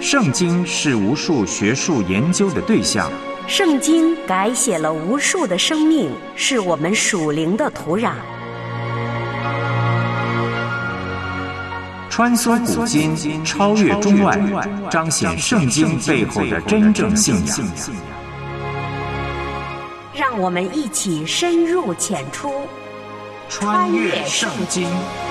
圣经是无数学术研究的对象， 圣经改写了无数的生命，是我们属灵的土壤。 穿梭古今，超越中外，彰显圣经背后的真正信仰。 让我们一起深入浅出， 穿越圣经。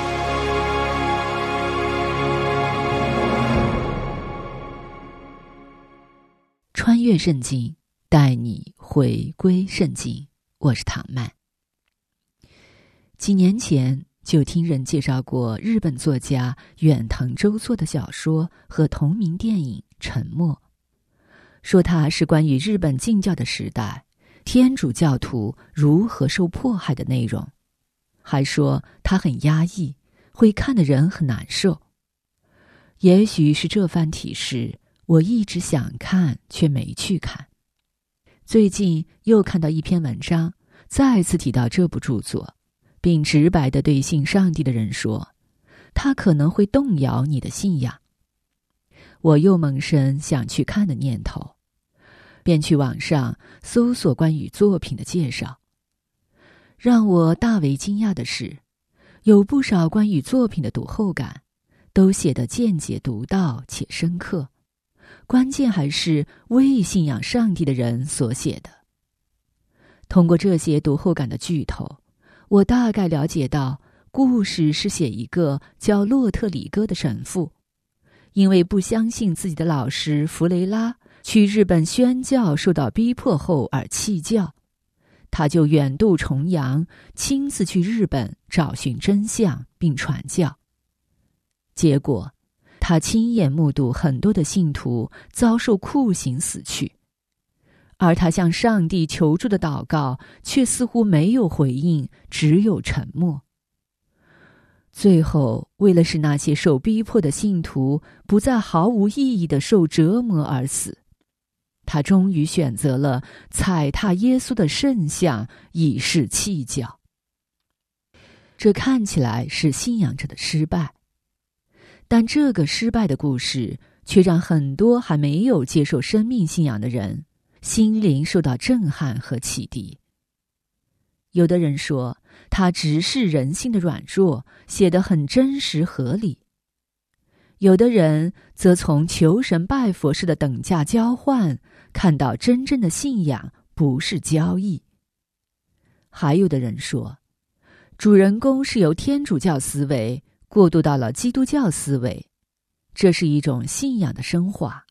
穿越圣经，带你回归圣经。我是唐曼。几年前就听人介绍过日本作家远藤周作的小说和同名电影《沉默》，说它是关于日本禁教的时代天主教徒如何受迫害的内容，还说它很压抑，会看的人很难受。也许是这番提示，我一直想看却没去看。最近又看到一篇文章，再次提到这部著作，并直白地对信上帝的人说，它可能会动摇你的信仰。我又萌生想去看的念头，便去网上搜索关于作品的介绍。让我大为惊讶的是，有不少关于作品的读后感都写得见解独到且深刻，关键还是为信仰上帝的人所写的。通过这些读后感的剧透，我大概了解到，故事是写一个叫洛特里戈的神父，因为不相信自己的老师弗雷拉去日本宣教受到逼迫后而弃教，他就远渡重洋，亲自去日本找寻真相并传教。结果他亲眼目睹很多的信徒遭受酷刑死去，而他向上帝求助的祷告却似乎没有回应，只有沉默。最后，为了使那些受逼迫的信徒不再毫无意义地受折磨而死，他终于选择了踩踏耶稣的圣像，以示弃教。这看起来是信仰者的失败，但这个失败的故事却让很多还没有接受生命信仰的人心灵受到震撼和启迪。有的人说，他直视人性的软弱，写得很真实合理。有的人则从求神拜佛式的等价交换，看到真正的信仰不是交易。还有的人说，主人公是由天主教思维过渡到了基督教思维，这是一种信仰的升华。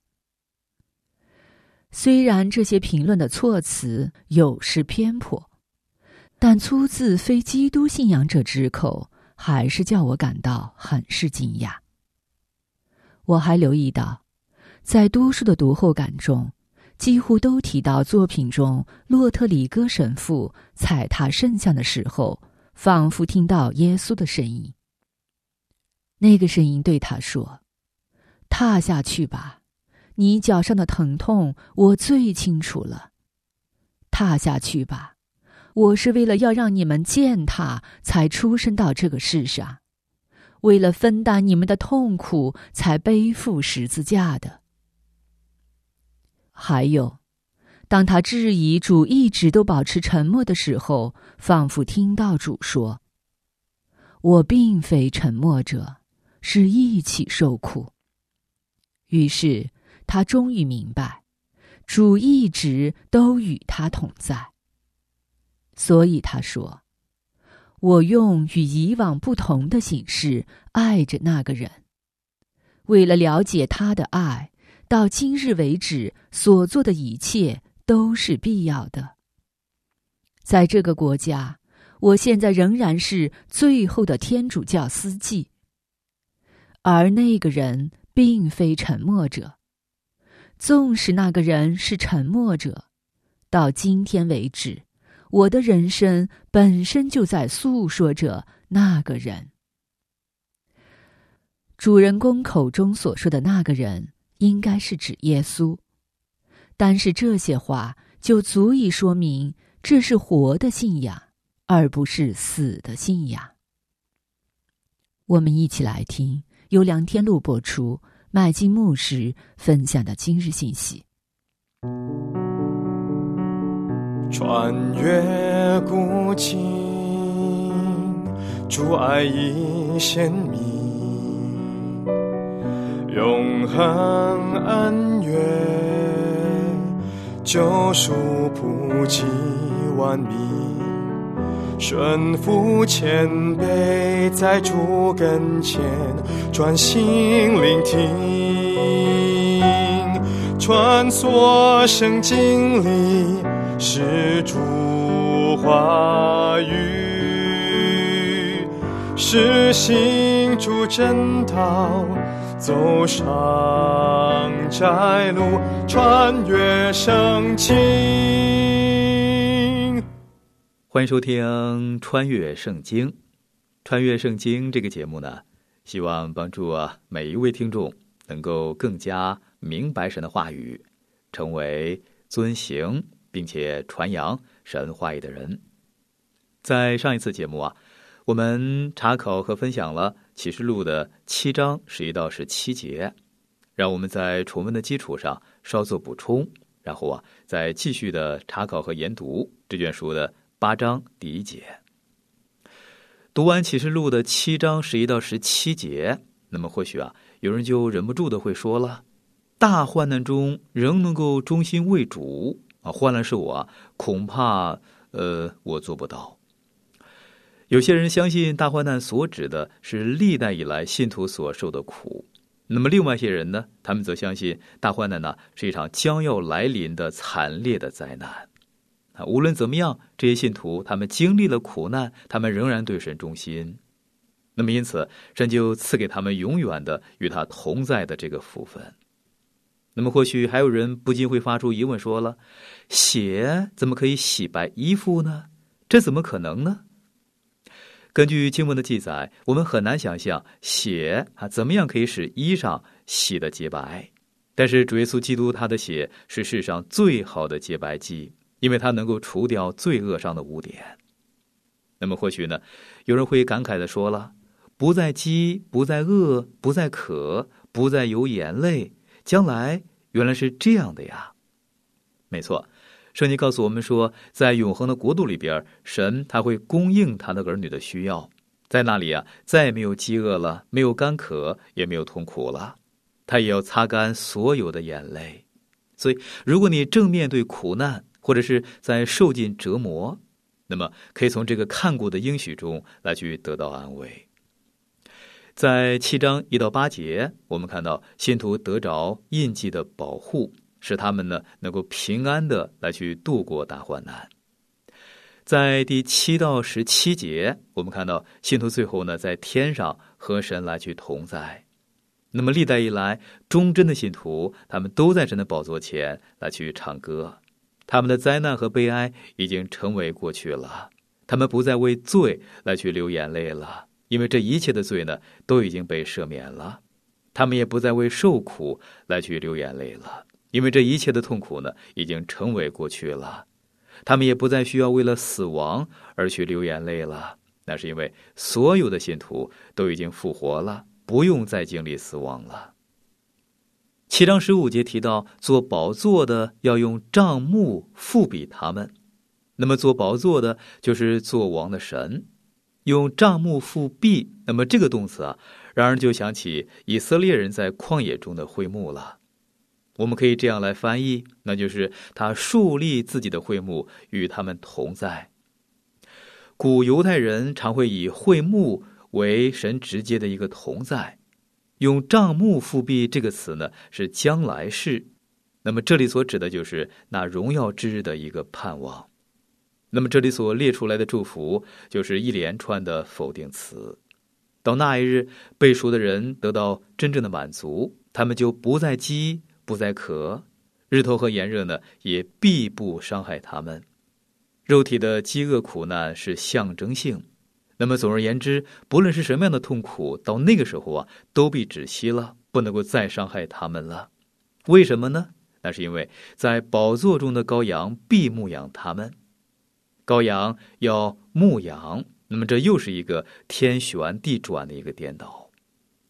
虽然这些评论的措辞有失偏颇，但出自非基督信仰者之口，还是叫我感到很是惊讶。我还留意到，在多数的读后感中，几乎都提到作品中洛特里戈神父踩踏圣像的时候，仿佛听到耶稣的声音。那个声音对他说，踏下去吧，你脚上的疼痛我最清楚了。踏下去吧，我是为了要让你们践踏才出生到这个世上，为了分担你们的痛苦才背负十字架的。还有，当他质疑主一直都保持沉默的时候，仿佛听到主说，我并非沉默者，是一起受苦。于是他终于明白，主一直都与他同在。所以他说，我用与以往不同的形式爱着那个人，为了了解他的爱，到今日为止所做的一切都是必要的。在这个国家，我现在仍然是最后的天主教司祭，而那个人并非沉默者。纵使那个人是沉默者，到今天为止，我的人生本身就在诉说着那个人。主人公口中所说的那个人，应该是指耶稣，但是这些话就足以说明，这是活的信仰，而不是死的信仰。我们一起来听由梁天禄播出， 麦基牧师分享的今日信息。 穿越古今，主爱已显明，永恒恩怨，救赎普及万民，顺服谦卑，在主跟前专心聆听，穿梭圣经里是主话语，是行主真道，走上窄路，穿越圣经。 欢迎收听《穿越圣经》。穿越圣经这个节目呢，希望帮助每一位听众能够更加明白神的话语，成为遵行并且传扬神话语的人。在上一次节目我们查考和分享了启示录的7章11到17节，让我们在重温的基础上稍作补充，然后再继续的查考和研读这卷书的8章第1节。读完启示录的7章11到17节，那么或许有人就忍不住的会说了，大患难中仍能够忠心为主患难是我恐怕我做不到。有些人相信大患难所指的是历代以来信徒所受的苦，那么另外一些人呢，他们则相信大患难是一场将要来临的惨烈的灾难。无论怎么样，这些信徒他们经历了苦难，他们仍然对神忠心，那么因此神就赐给他们永远的与他同在的这个福分。那么或许还有人不禁会发出疑问，说了，血怎么可以洗白衣服呢？这怎么可能呢？根据经文的记载，我们很难想象血怎么样可以使衣裳洗得洁白。但是主耶稣基督他的血是世上最好的洁白剂，因为它能够除掉罪恶上的污点。那么或许呢，有人会感慨地说了，不再饥，不再饿，不再渴，不再有眼泪，将来原来是这样的呀。没错，圣经告诉我们说，在永恒的国度里边，神他会供应他的儿女的需要，在那里再也没有饥饿了，没有干渴，也没有痛苦了，他也要擦干所有的眼泪。所以如果你正面对苦难，或者是在受尽折磨，那么可以从这个看顾的应许中来去得到安慰。在7章1到8节，我们看到信徒得着印记的保护，使他们呢能够平安的来去度过大患难。在第7到17节，我们看到信徒最后呢在天上和神来去同在。那么历代以来忠贞的信徒，他们都在神的宝座前来去唱歌，他们的灾难和悲哀已经成为过去了，他们不再为罪来去流眼泪了，因为这一切的罪呢都已经被赦免了。他们也不再为受苦来去流眼泪了，因为这一切的痛苦呢已经成为过去了。他们也不再需要为了死亡而去流眼泪了，那是因为所有的信徒都已经复活了，不用再经历死亡了。7章15节提到，做宝座的要用帐幕覆庇他们。那么做宝座的就是做王的神，用帐幕覆庇，那么这个动词让人就想起以色列人在旷野中的会幕了。我们可以这样来翻译，那就是他树立自己的会幕，与他们同在。古犹太人常会以会幕为神直接的一个同在，用帐幕覆庇这个词呢是将来式，那么这里所指的就是那荣耀之日的一个盼望。那么这里所列出来的祝福就是一连串的否定词。到那一日，被赎的人得到真正的满足，他们就不再饥，不再渴，日头和炎热呢也必不伤害他们。肉体的饥饿苦难是象征性，那么总而言之，不论是什么样的痛苦，到那个时候都被止息了，不能够再伤害他们了。为什么呢？那是因为在宝座中的羔羊必牧养他们。羔羊要牧养，那么这又是一个天旋地转的一个颠倒。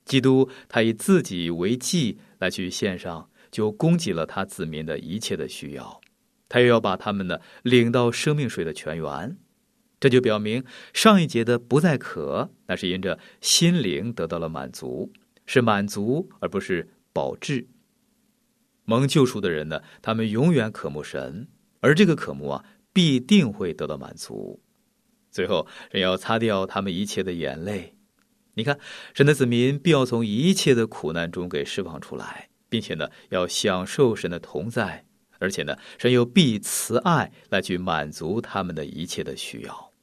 基督他以自己为祭来去献上，就供给了他子民的一切的需要，他又要把他们呢领到生命水的泉源。这就表明上一节的不再渴，那是因着心灵得到了满足，是满足而不是饱治。蒙救赎的人呢，他们永远渴慕神，而这个渴慕必定会得到满足。最后人要擦掉他们一切的眼泪。你看，神的子民必要从一切的苦难中给释放出来，并且呢要享受神的同在，而且呢神又必慈爱来去满足他们的一切的需要。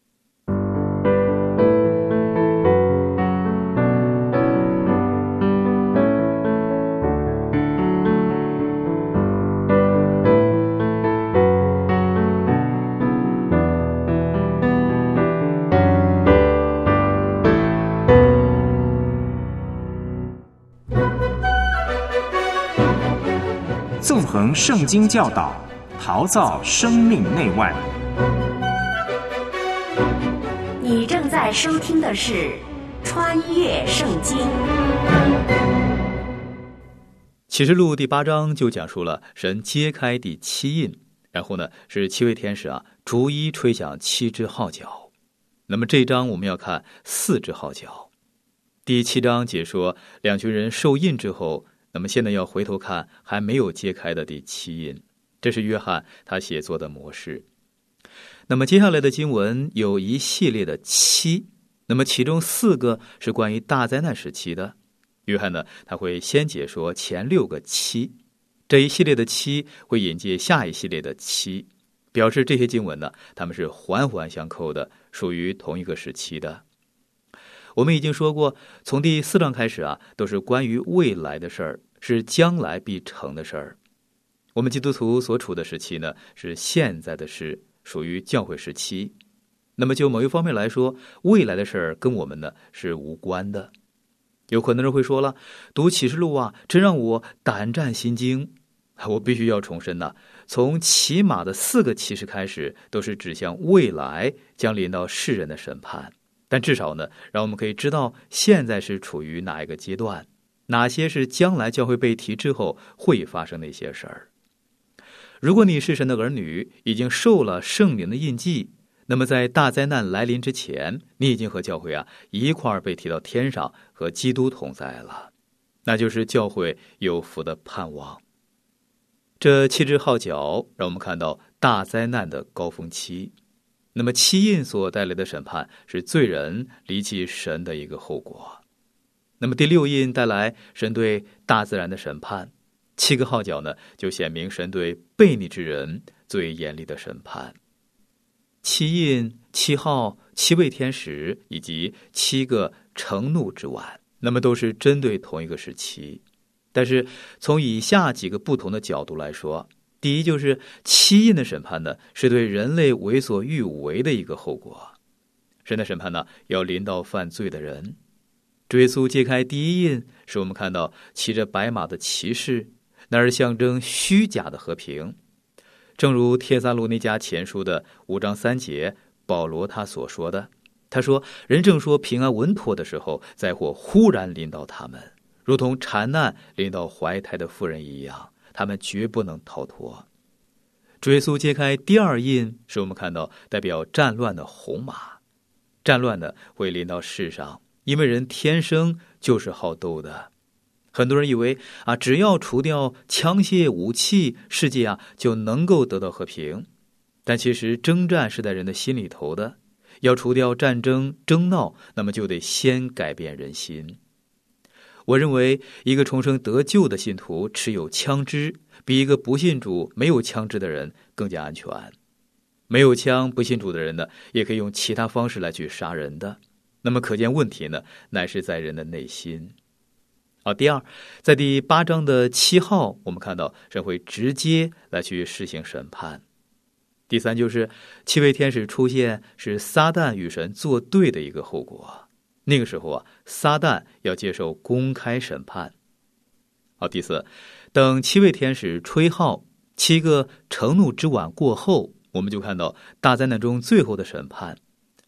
纵横圣经教导，陶造生命内外。 你正在收听的是《穿越圣经》。 启示录第8章就讲述了神揭开第7印，然后呢是7位天使逐一吹响7支号角。那么这一章我们要看4支号角。第7章解说2群人受印之后，那么现在要回头看还没有揭开的第7印，这是约翰他写作的模式。那么接下来的经文有一系列的7，那么其中4个是关于大灾难时期的。约翰呢，他会先解说前6个7，这一系列的7会引接下一系列的7，表示这些经文呢，它们是环环相扣的，属于同一个时期的。我们已经说过，从第4章开始都是关于未来的事儿，是将来必成的事儿。我们基督徒所处的时期呢，是现在的事，属于教会时期。那么就某一方面来说，未来的事儿跟我们呢是无关的。有可能人会说了，读启示录真让我胆战心惊。我必须要重申从起码的4个启示开始，都是指向未来将临到世人的审判。但至少呢，让我们可以知道现在是处于哪一个阶段，哪些是将来教会被提之后会发生的一些事儿。如果你是神的儿女，已经受了圣灵的印记，那么在大灾难来临之前，你已经和教会一块儿被提到天上，和基督同在了，那就是教会有福的盼望。这7支号角让我们看到大灾难的高峰期。那么7印所带来的审判是罪人离弃神的一个后果。那么第6印带来神对大自然的审判，7个号角呢，就显明神对悖逆之人最严厉的审判。7印、7号、7位天使以及7个盛怒之碗，那么都是针对同一个时期。但是从以下几个不同的角度来说，第一就是7印的审判呢，是对人类为所欲为的一个后果。神的审判呢，要临到犯罪的人。主耶稣揭开第1印，使我们看到骑着白马的骑士，那是象征虚假的和平。正如帖撒罗尼迦前书的5章3节，保罗他所说的，他说，人正说平安稳妥的时候，灾祸忽然临到他们，如同缠难临到怀胎的妇人一样，他们绝不能逃脱。主耶稣揭开第2印，使我们看到代表战乱的红马。战乱的会临到世上，因为人天生就是好斗的。很多人以为只要除掉枪械武器，世界就能够得到和平。但其实征战是在人的心里头的，要除掉战争争闹，那么就得先改变人心。我认为一个重生得救的信徒持有枪支，比一个不信主没有枪支的人更加安全。没有枪不信主的人呢，也可以用其他方式来去杀人的。那么可见问题呢，乃是在人的内心。第二，在第8章的7号，我们看到神会直接来去施行审判。第3就是7位天使出现，是撒旦与神作对的一个后果。那个时候撒旦要接受公开审判。第4，等7位天使吹号，7个盛怒之晚过后，我们就看到大灾难中最后的审判。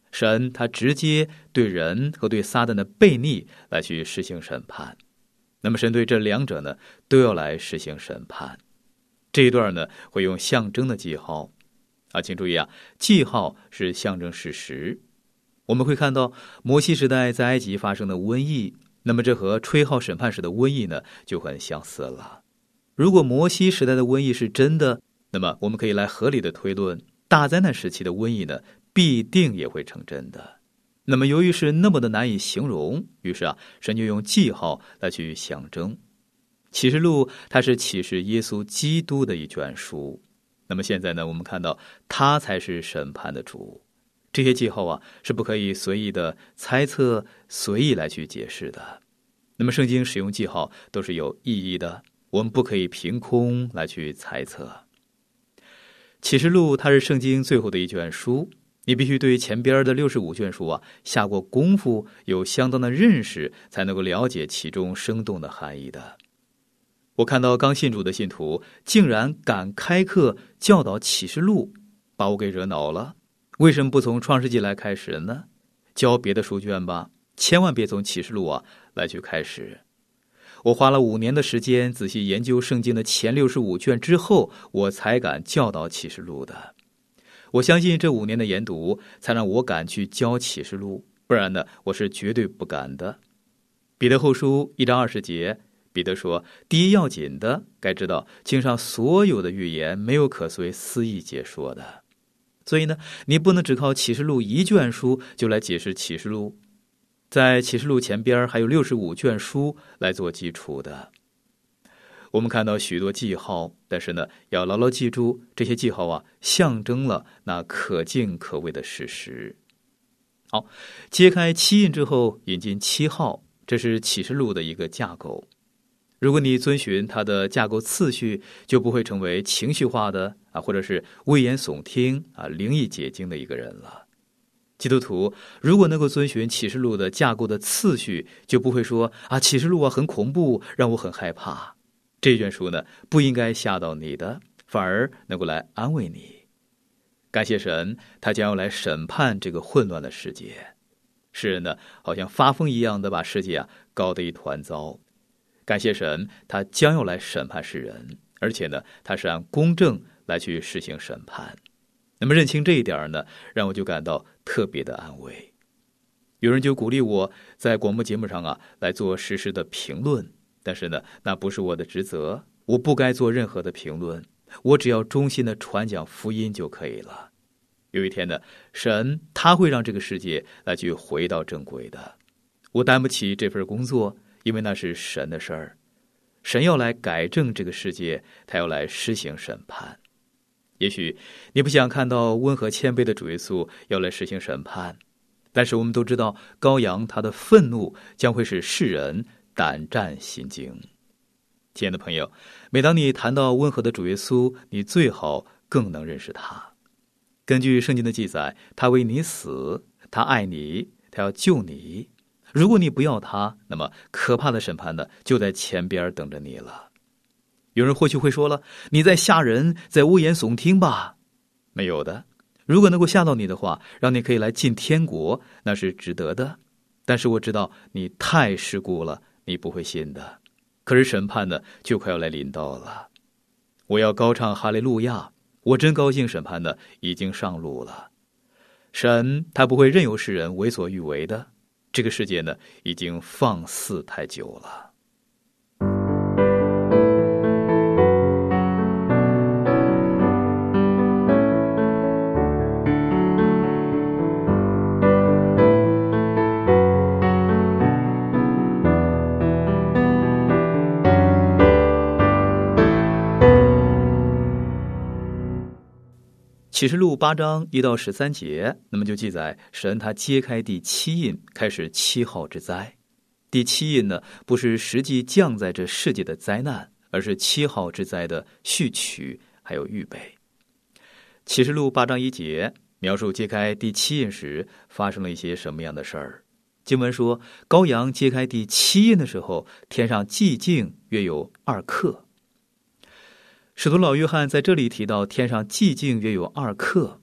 神他直接对人和对撒旦的悖逆来去实行审判。那么神对这两者呢都要来实行审判。这一段呢会用象征的记号请注意记号是象征事实。我们会看到摩西时代在埃及发生的瘟疫，那么这和吹号审判时的瘟疫呢就很相似了。如果摩西时代的瘟疫是真的，那么我们可以来合理的推论，大灾难时期的瘟疫呢必定也会成真的。那么由于是那么的难以形容，于是神就用记号来去象征。启示录它是启示耶稣基督的一卷书，那么现在呢我们看到他才是审判的主。这些记号是不可以随意的猜测，随意来去解释的。那么圣经使用记号都是有意义的，我们不可以凭空来去猜测。启示录它是圣经最后的一卷书，你必须对前边的65卷书下过功夫，有相当的认识，才能够了解其中生动的含义的。我看到刚信主的信徒竟然敢开课教导启示录，把我给惹恼了。为什么不从创世纪来开始呢？教别的书卷吧，千万别从启示录来去开始。我花了5年的时间仔细研究圣经的前65卷之后，我才敢教导启示录的。我相信这5年的研读才让我敢去教启示录，不然呢我是绝对不敢的。彼得后书1章20节，彼得说，第一要紧的，该知道经上所有的预言没有可随私意解说的。所以呢你不能只靠启示录1卷书就来解释启示录，在启示录前边还有65卷书来做基础的。我们看到许多记号，但是呢要牢牢记住，这些记号象征了那可敬可畏的事实。好，揭开7印之后引进7号，这是启示录的一个架构。如果你遵循它的架构次序，就不会成为情绪化的或者是危言耸听灵异解经的一个人了。基督徒如果能够遵循启示录的架构的次序，就不会说启示录很恐怖，让我很害怕。这卷书呢不应该吓到你的，反而能够来安慰你。感谢神，他将要来审判这个混乱的世界。世人呢好像发疯一样的把世界搞得一团糟。感谢神，他将要来审判世人，而且呢他是按公正来去实行审判。那么认清这一点呢，让我就感到特别的安慰。有人就鼓励我在广播节目上来做实时的评论，但是呢那不是我的职责，我不该做任何的评论，我只要忠心的传讲福音就可以了。有一天呢，神他会让这个世界来去回到正轨的。我担不起这份工作，因为那是神的事儿。神要来改正这个世界，他要来施行审判。也许你不想看到温和谦卑的主耶稣要来实行审判，但是我们都知道羔羊他的愤怒将会使世人胆战心惊。亲爱的朋友，每当你谈到温和的主耶稣，你最好更能认识他。根据圣经的记载，他为你死，他爱你，他要救你。如果你不要他，那么可怕的审判呢就在前边等着你了。有人或许会说了，你在吓人，在危言耸听吧？没有的，如果能够吓到你的话，让你可以来进天国，那是值得的。但是我知道你太世故了，你不会信的。可是审判呢就快要来临到了。我要高唱哈利路亚，我真高兴，审判呢已经上路了。神他不会任由世人为所欲为的，这个世界呢已经放肆太久了。启示录8章1到13节，那么就记载神他揭开第7印，开始7号之灾。第7印呢，不是实际降在这世界的灾难，而是7号之灾的序曲还有预备。启示录8章1节描述揭开第7印时发生了一些什么样的事儿。经文说，羔羊揭开第7印的时候，天上寂静约有2刻。使徒老约翰在这里提到天上寂静约有2刻，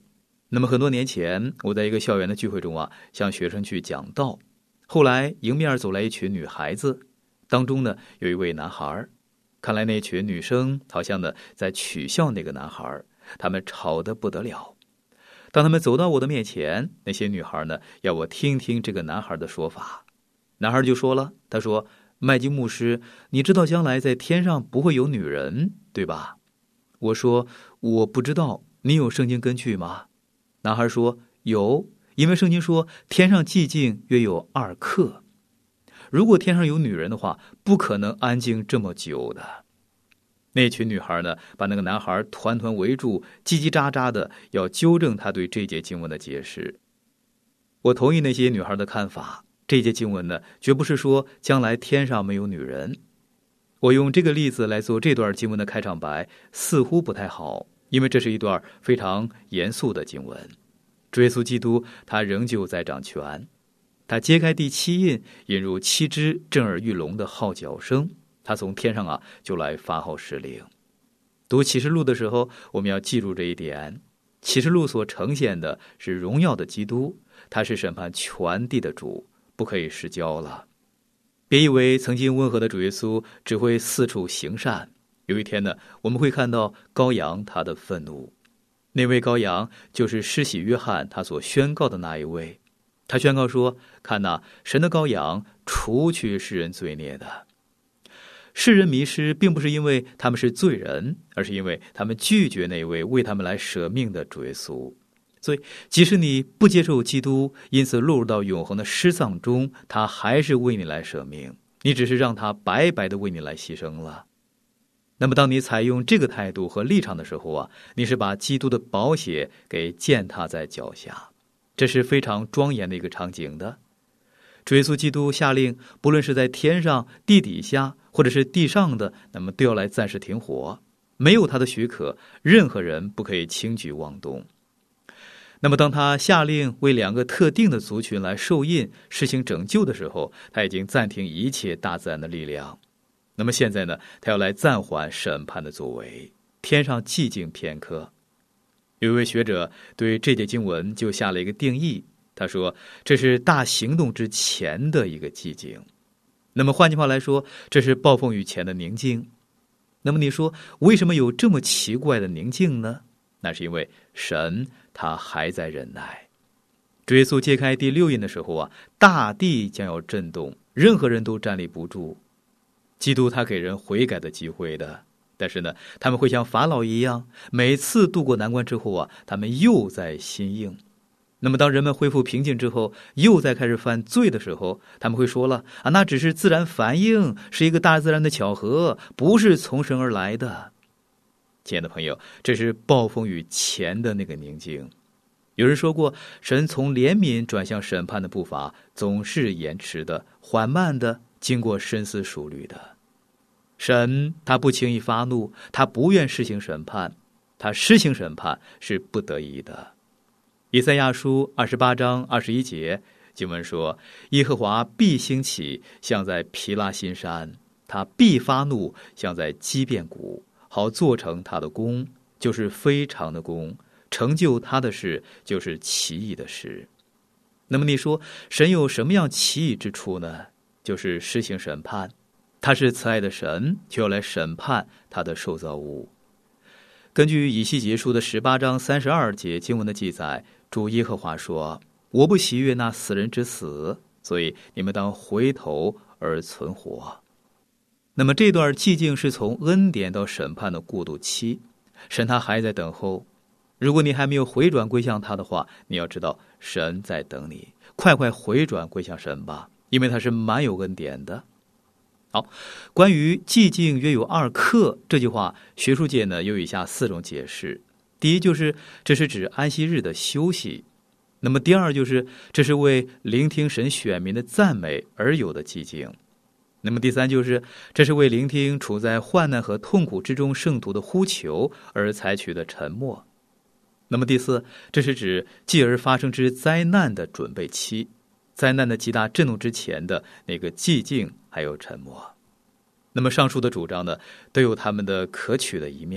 那么很多年前，我在一个校园的聚会中向学生去讲道，后来迎面走来一群女孩子，当中呢有一位男孩，看来那群女生好像呢在取笑那个男孩，他们吵得不得了。当他们走到我的面前，那些女孩呢要我听听这个男孩的说法。男孩就说了，他说：麦基牧师，你知道将来在天上不会有女人，对吧？我说我不知道，你有圣经根据吗？男孩说有，因为圣经说天上寂静约有2刻。如果天上有女人的话，不可能安静这么久的。那群女孩呢，把那个男孩团团围住，叽叽喳喳的要纠正他对这节经文的解释。我同意那些女孩的看法，这节经文呢，绝不是说将来天上没有女人。我用这个例子来做这段经文的开场白，似乎不太好，因为这是一段非常严肃的经文。主耶稣基督他仍旧在掌权，他揭开第7印，引入7只震耳欲聋的号角声，他从天上就来发号施令。读启示录的时候，我们要记住这一点，启示录所呈现的是荣耀的基督，他是审判全地的主，不可以失焦了。别以为曾经温和的主耶稣只会四处行善，有一天呢，我们会看到羔羊他的愤怒。那位羔羊就是施洗约翰他所宣告的那一位，他宣告说，看哪，神的羔羊除去世人罪孽的。世人迷失并不是因为他们是罪人，而是因为他们拒绝那位为他们来舍命的主耶稣。所以即使你不接受基督，因此落入到永恒的失丧中，他还是为你来舍命，你只是让他白白的为你来牺牲了。那么当你采用这个态度和立场的时候你是把基督的宝血给践踏在脚下，这是非常庄严的一个场景的。主耶稣基督下令，不论是在天上、地底下或者是地上的，那么都要来暂时停火，没有他的许可，任何人不可以轻举妄动。那么当他下令为2个特定的族群来受印实行拯救的时候，他已经暂停一切大自然的力量。那么现在呢，他要来暂缓审判的作为，天上寂静片刻。有一位学者对这节经文就下了一个定义，他说这是大行动之前的一个寂静。那么换句话来说，这是暴风雨前的宁静。那么你说为什么有这么奇怪的宁静呢？那是因为神他还在忍耐。主耶稣揭开第6印的时候大地将要震动，任何人都站立不住。基督他给人悔改的机会的，但是呢，他们会像法老一样，每次渡过难关之后他们又在心硬。那么当人们恢复平静之后，又在开始犯罪的时候，他们会说了那只是自然反应，是一个大自然的巧合，不是从神而来的。亲爱的朋友，这是暴风雨前的那个宁静。有人说过，神从怜悯转向审判的步伐总是延迟的、缓慢的，经过深思熟虑的。神他不轻易发怒，他不愿施行审判，他施行审判是不得已的。以赛亚书28章21节经文说，耶和华必兴起，像在毗拉新山，他必发怒，像在基遍谷，好做成他的功，就是非常的功，成就他的事，就是奇异的事。那么你说神有什么样奇异之处呢？就是施行审判，他是慈爱的神，就要来审判他的受造物。根据以西结书的18章32节经文的记载，主耶和华说，我不喜悦那死人之死，所以你们当回头而存活。那么这段寂静是从恩典到审判的过渡期，神他还在等候。如果你还没有回转归向他的话，你要知道神在等你，快快回转归向神吧，因为他是满有恩典的。好，关于寂静约有2刻这句话，学术界呢有以下4种解释。第一就是这是指安息日的休息，那么第二就是这是为聆听神选民的赞美而有的寂静，那么第三就是这是为聆听处在患难和痛苦之中圣徒的呼求而采取的沉默。那么第四，这是指继而发生之灾难的准备期，灾难的极大震动之前的那个寂静还有沉默。那么上述的主张呢，都有他们的可取的一面，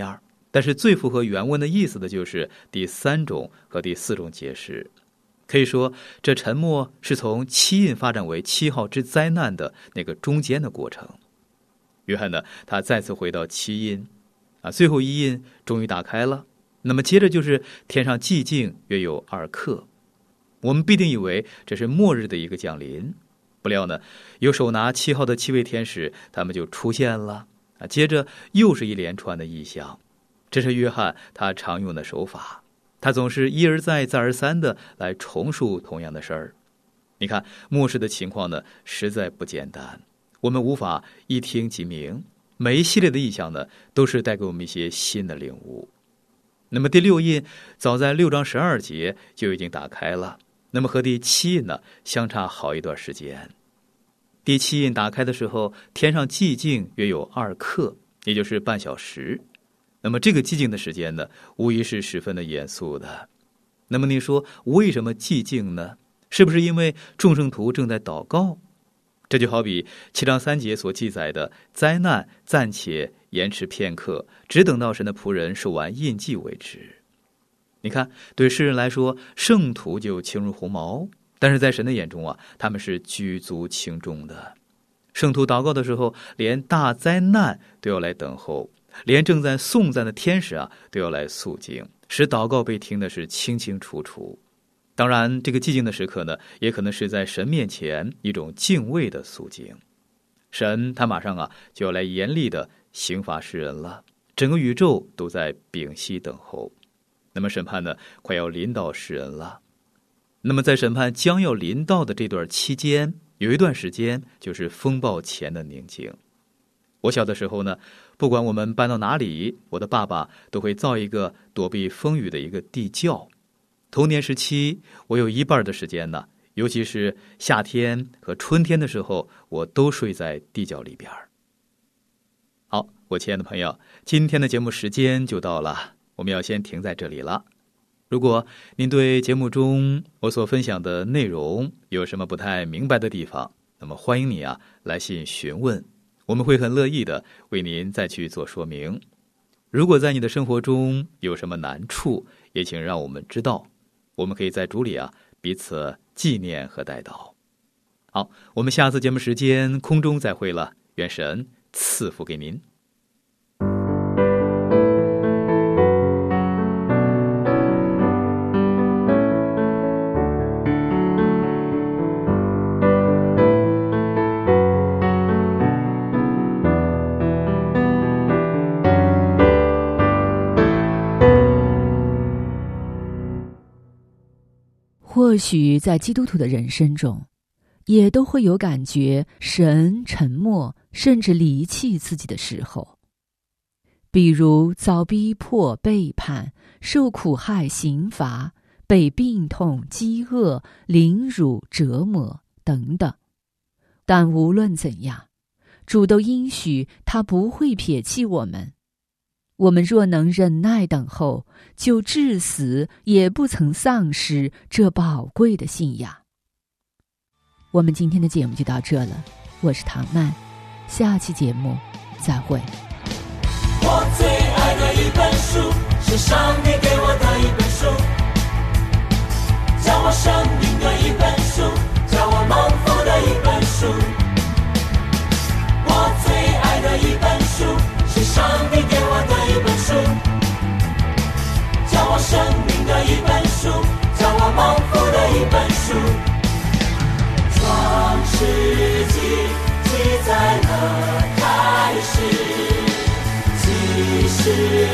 但是最符合原文的意思的就是第3种和第4种解释。可以说，这沉默是从7印发展为7号之灾难的那个中间的过程。约翰呢，他再次回到7印最后一印终于打开了，那么接着就是天上寂静约有2刻。我们必定以为这是末日的一个降临，不料呢，有手拿7号的7位天使，他们就出现了接着又是一连串的异象。这是约翰他常用的手法，他总是一而再再而三的来重述同样的事儿。你看末世的情况呢，实在不简单，我们无法一听即明，每一系列的异象呢，都是带给我们一些新的领悟。那么第6印早在6章12节就已经打开了，那么和第7印呢相差好一段时间。第7印打开的时候，天上寂静约有2刻，也就是半小时。那么这个寂静的时间呢，无疑是十分的严肃的。那么你说为什么寂静呢？是不是因为众圣徒正在祷告？这就好比7章3节所记载的，灾难暂且延迟片刻，只等到神的仆人受完印记为止。你看，对世人来说，圣徒就轻如鸿毛，但是在神的眼中他们是举足轻重的。圣徒祷告的时候，连大灾难都要来等候，连正在颂赞的天使都要来肃静，使祷告被听的是清清楚楚。当然，这个寂静的时刻呢，也可能是在神面前一种敬畏的肃静。神他马上就要来严厉的刑罚世人了，整个宇宙都在屏息等候。那么审判呢，快要临到世人了。那么在审判将要临到的这段期间，有一段时间就是风暴前的宁静。我小的时候呢，不管我们搬到哪里，我的爸爸都会造一个躲避风雨的一个地窖。童年时期，我有一半的时间呢，尤其是夏天和春天的时候，我都睡在地窖里边。好，我亲爱的朋友，今天的节目时间就到了，我们要先停在这里了。如果您对节目中我所分享的内容有什么不太明白的地方，那么欢迎你来信询问，我们会很乐意的为您再去做说明。如果在你的生活中有什么难处，也请让我们知道，我们可以在主里彼此纪念和代祷。好，我们下次节目时间空中再会了，愿神赐福给您。 或许在基督徒的人生中，也都会有感觉神沉默甚至离弃自己的时候，比如遭逼迫、背叛、受苦害、刑罚、被病痛、饥饿、凌辱、折磨等等。但无论怎样，主都应许他不会撇弃我们。我们若能忍耐等候，就至死也不曾丧失这宝贵的信仰。我们今天的节目就到这了，我是唐曼，下期节目再会。 我最爱的一本书，是上帝给我的一本书，教我生命的一本书，教我蒙福的一本书。我最爱的一本书，是上帝给我的一本书，教我生命的一本书，教我蒙福的一本书。创世纪记载了开始，启示